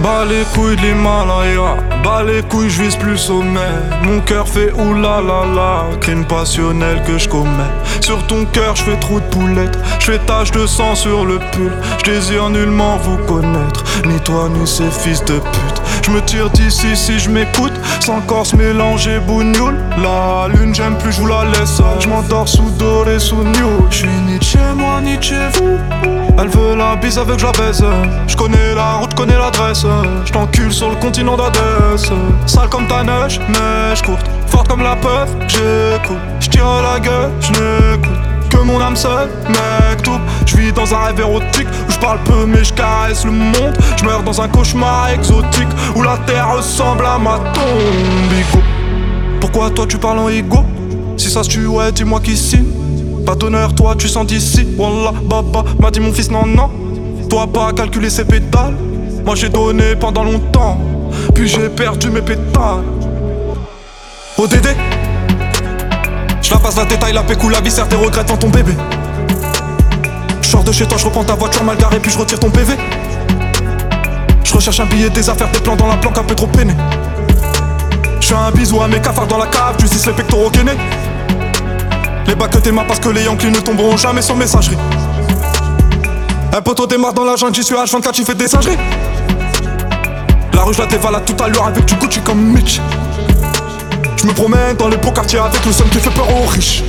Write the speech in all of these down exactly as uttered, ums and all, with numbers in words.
Bas les couilles de l'Himalaya, bas les couilles, je vise plus sommet. Mon cœur fait oulala, crime passionnel que je commets. Sur ton cœur, je fais trou de poulette, je fais tache de sang sur le pull. Je désire nullement vous connaître, ni toi ni ces fils de pute. Je me tire d'ici si je m'écoute, sans corse mélanger bougnoule. La lune j'aime plus, je vous la laisse. Je m'endors sous doré, sous new. Je suis ni de chez moi ni de chez vous. Elle veut la bise avec je la baise. Je connais la route, connais l'adresse. Je t'encule sur le continent d'Adès. Sale comme ta neige, neige courte. Forte comme la peur, j'écoute. Je tire la gueule, je n'écoute que mon âme seule, mec tout. Je vis dans un rêve érotique où je parle peu mais je caresse le monde. Je meurs dans un cauchemar exotique où la terre ressemble à ma tombe. Ego. Pourquoi toi tu parles en ego? Si ça se tue, ouais, dis-moi qui signe. Pas d'honneur, toi tu sens d'ici. Wallah, baba, m'a dit mon fils, non, non. Toi pas calculer ses pétales. Moi j'ai donné pendant longtemps, puis j'ai perdu mes pétales. O D D, je la passe la détail, la pécou, la viscère, tes regrets devant ton bébé. Je sors de chez toi, je reprends ta voiture mal garée, puis je retire ton P V. Je recherche un billet, des affaires, des plans dans la planque, un peu trop peiné. Je fais un bisou à mes cafards dans la cave, tu sais les pectoraux gainés. Les bacs que t'es marre parce que les Yankees ne tomberont jamais sur messagerie. Un poteau démarre dans la jungle, j'y suis H vingt-quatre, j'y fais des singeries. La rue je la dévalade tout à l'heure avec du Gucci comme Mitch. Je me promène dans les beaux quartiers avec le seum qui fait peur aux riches.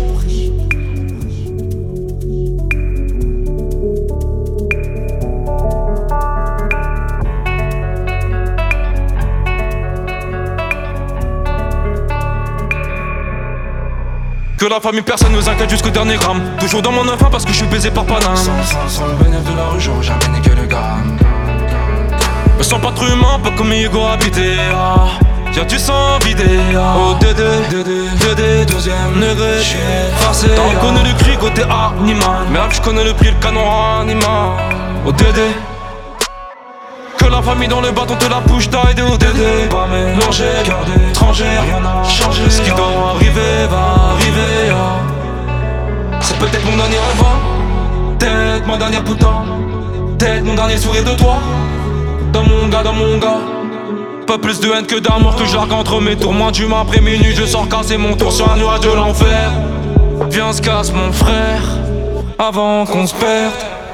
Que la famille personne nous inquiète jusqu'au dernier gramme. Toujours dans mon enfant parce que je suis baisé par Paname. Sans, sans, sans le bénéfice de la rue, j'aurais jamais né que le gramme. Me sens pas trop humain, pas comme Hugo habité. Ah, y'a du sang vidé. Ah. Oh Dédé, Dédé, Dédé, deuxième degré. J'suis effacé. T'en connais le cri côté animal. Merde, j'connais le prix, le canon animal. Oh Dédé. Que la famille dans le bâton te la push d'aide au Dédé. Pas mélanger, garder, étranger, rien n'a changé. Ce qui doit arriver va arriver. Ah. C'est peut-être mon dernier rêve, peut-être ma dernière putain, peut-être mon dernier sourire de toi. Dans mon gars, dans mon gars. Pas plus de haine que d'amour que j'argue entre mes tours. Moins d'humain après minuit, je sors casser mon tour sur un nuage de l'enfer. Viens se casse mon frère, avant qu'on se perde.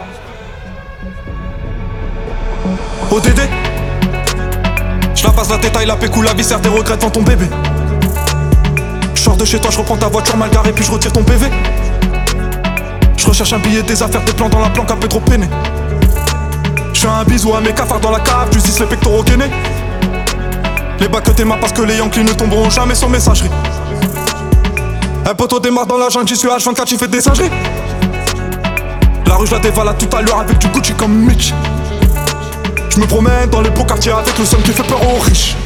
O D D, je la passe la détail, la pécou, la viscère, tes regrets devant ton bébé. Je sors de chez toi, je reprends ta voiture mal garée, puis je retire ton P V. Je recherche un billet, des affaires, des plans dans la planque, un peu trop peiné. Je fais un bisou à mes cafards dans la cave, tu sais les pectoraux gainés. Les bacs que t'es marre parce que les Yankees ne tomberont jamais sur messagerie. Un poteau démarre dans la jungle, j'y suis H vingt-quatre, j'y fais des singeries. La rue je la dévalade tout à l'heure avec du Gucci comme Mitch. Je me promène dans les beaux quartiers avec le seum qui fait peur aux riches.